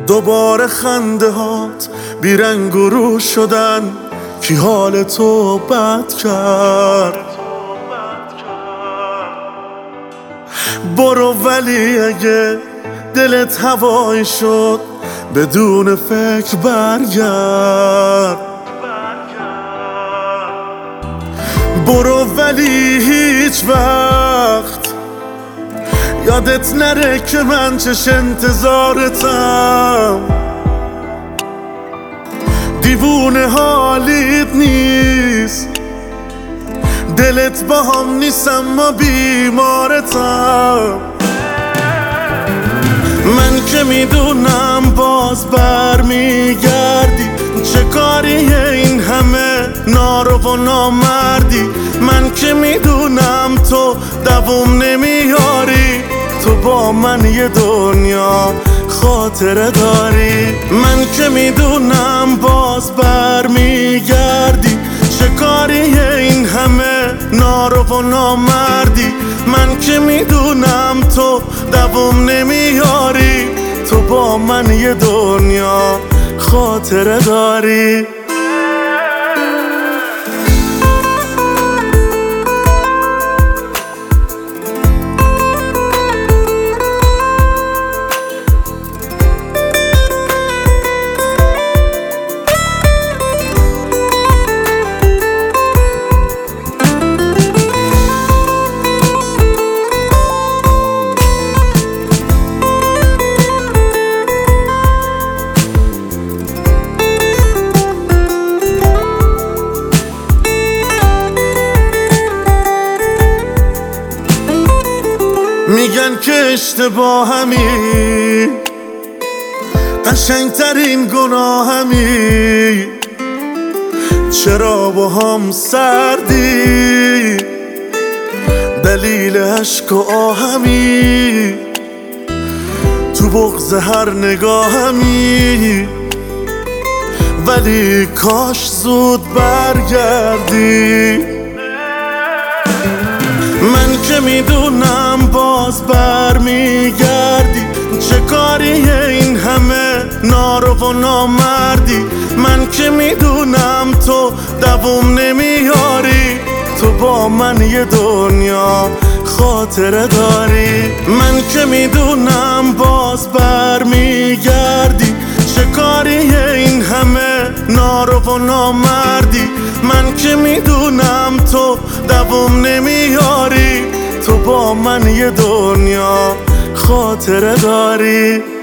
دوباره خنده هات بیرنگ و رو شدن، کی حال تو بد کرد؟ برو ولی اگه دلت هوایی شد بدون فکر برگرد. برو ولی هیچ وقت یادت نره که من چش انتظارتم. دیوونه حالیت نیست، دلت با هم نیست اما بیمارتم. من که میدونم باز برمیگردی، چه کاریه این همه نارو و نامردی. من که میدونم تو دووم نمیاری، تو با من یه دنیا خاطره داری. من که میدونم باز برمیگردی، چه کاریه این همه نارو و نامردی. من که میدونم تو دووم نمیاری، تو با من یه دنیا خاطره داری. میگن که اشتباهمی، قشنگترین گناهمی. چرا با هم سردی؟ دلیل عشق و آهمی، تو بغض هر نگاهمی. ولی کاش زود برگردی. من که میدونم باز برمیگردی، چه کاریه این همه نارو و نامردی. من که میدونم تو دووم نمیاری، تو با من یه دنیا خاطره داری. من که میدونم باز برمیگردی، چه کاریه این همه نارو و نامردی. من که میدونم تو دووم نمیاری، تو با من یه دنیا خاطره داری.